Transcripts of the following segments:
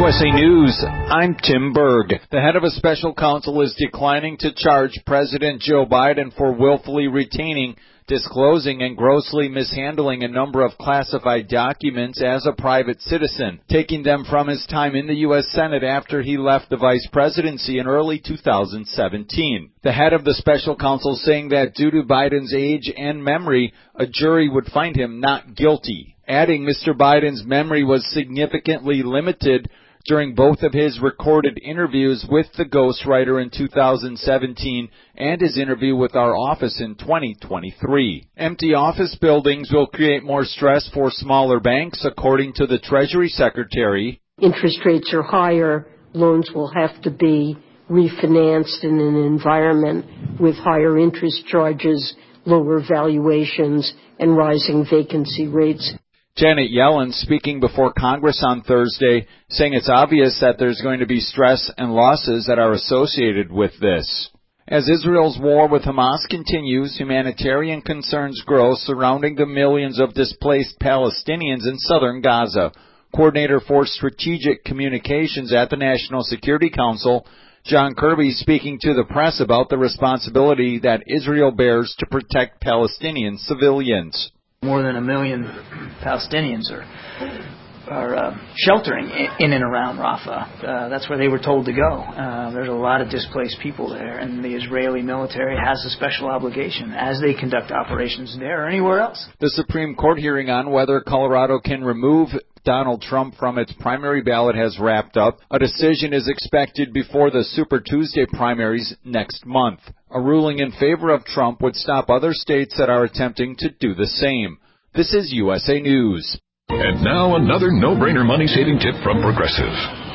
USA News, I'm Tim Berg. The head of a special counsel is declining to charge President Joe Biden for willfully retaining, disclosing, and grossly mishandling a number of classified documents as a private citizen, taking them from his time in the U.S. Senate after he left the vice presidency in early 2017. The head of the special counsel saying that due to Biden's age and memory, a jury would find him not guilty, adding Mr. Biden's memory was significantly limited during both of his recorded interviews with the ghostwriter in 2017 and his interview with our office in 2023. Empty office buildings will create more stress for smaller banks, according to the Treasury Secretary. Interest rates are higher. Loans will have to be refinanced in an environment with higher interest charges, lower valuations, and rising vacancy rates. Janet Yellen speaking before Congress on Thursday, saying it's obvious that there's going to be stress and losses that are associated with this. As Israel's war with Hamas continues, humanitarian concerns grow surrounding the millions of displaced Palestinians in southern Gaza. Coordinator for Strategic Communications at the National Security Council, John Kirby, speaking to the press about the responsibility that Israel bears to protect Palestinian civilians. More than 1 million Palestinians are sheltering in and around Rafah. That's where they were told to go. There's a lot of displaced people there, and the Israeli military has a special obligation as they conduct operations there or anywhere else. The Supreme Court hearing on whether Colorado can remove Donald Trump from its primary ballot has wrapped up. A decision is expected before the Super Tuesday primaries next month. A ruling in favor of Trump would stop other states that are attempting to do the same. This is USA News. And now another no-brainer money-saving tip from Progressive.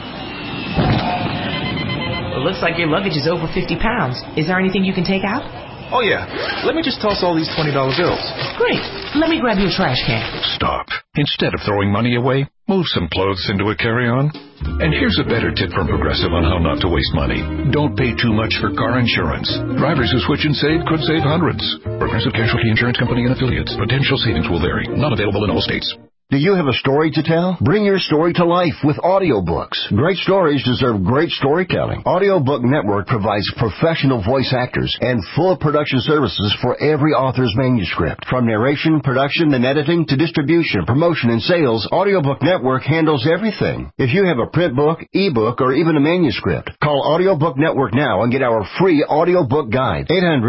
It looks like your luggage is over 50 pounds. Is there anything you can take out? Oh, yeah. Let me just toss all these $20 bills. Great. Let me grab you a trash can. Stop. Instead of throwing money away, move some clothes into a carry-on. And here's a better tip from Progressive on how not to waste money. Don't pay too much for car insurance. Drivers who switch and save could save hundreds. Progressive Casualty Insurance Company and Affiliates. Potential savings will vary. Not available in all states. Do you have a story to tell? Bring your story to life with audiobooks. Great stories deserve great storytelling. Audiobook Network provides professional voice actors and full production services for every author's manuscript. From narration, production, and editing to distribution, promotion, and sales, Audiobook Network handles everything. If you have a print book, ebook, or even a manuscript, call Audiobook Network now and get our free audiobook guide.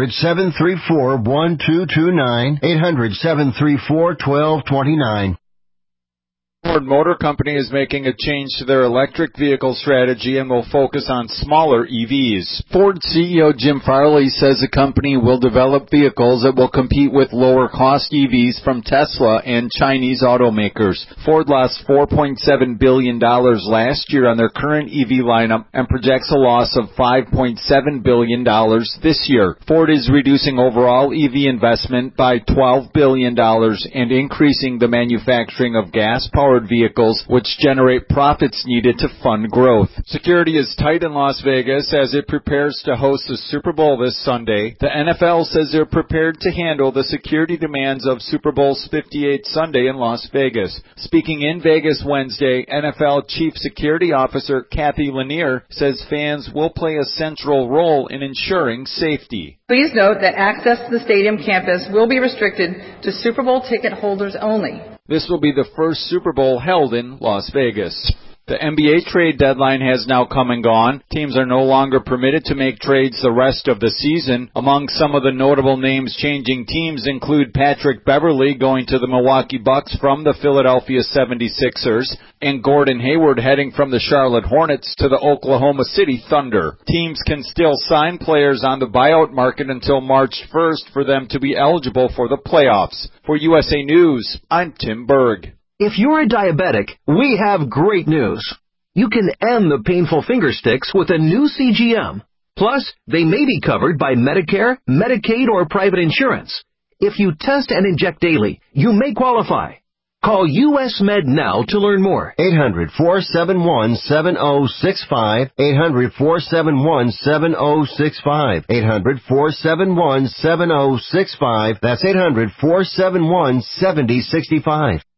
800-734-1229. 800-734-1229. Ford Motor Company is making a change to their electric vehicle strategy and will focus on smaller EVs. Ford CEO Jim Farley says the company will develop vehicles that will compete with lower-cost EVs from Tesla and Chinese automakers. Ford lost $4.7 billion last year on their current EV lineup and projects a loss of $5.7 billion this year. Ford is reducing overall EV investment by $12 billion and increasing the manufacturing of gas-powered vehicles, which generate profits needed to fund growth. Security is tight in Las Vegas as it prepares to host the Super Bowl this Sunday. The NFL says they're prepared to handle the security demands of Super Bowl 58 Sunday in Las Vegas. Speaking in Vegas Wednesday, NFL Chief Security Officer Kathy Lanier says fans will play a central role in ensuring safety. Please note that access to the stadium campus will be restricted to Super Bowl ticket holders only. This will be the first Super Bowl held in Las Vegas. The NBA trade deadline has now come and gone. Teams are no longer permitted to make trades the rest of the season. Among some of the notable names changing teams include Patrick Beverley going to the Milwaukee Bucks from the Philadelphia 76ers, and Gordon Hayward heading from the Charlotte Hornets to the Oklahoma City Thunder. Teams can still sign players on the buyout market until March 1st for them to be eligible for the playoffs. For USA News, I'm Tim Berg. If you're a diabetic, we have great news. You can end the painful finger sticks with a new CGM. Plus, they may be covered by Medicare, Medicaid, or private insurance. If you test and inject daily, you may qualify. Call US Med now to learn more. 800-471-7065. 800-471-7065. 800-471-7065. That's 800-471-7065.